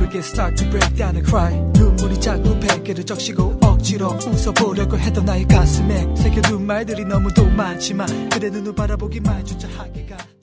get start to break down and cry. 눈물이 자꾸 베개를 적시고 억지로 웃어보려고 했던 나의 가슴에 새겨둔 말들이 너무도 많지만 그래 눈을 바라보기만 조차 하기가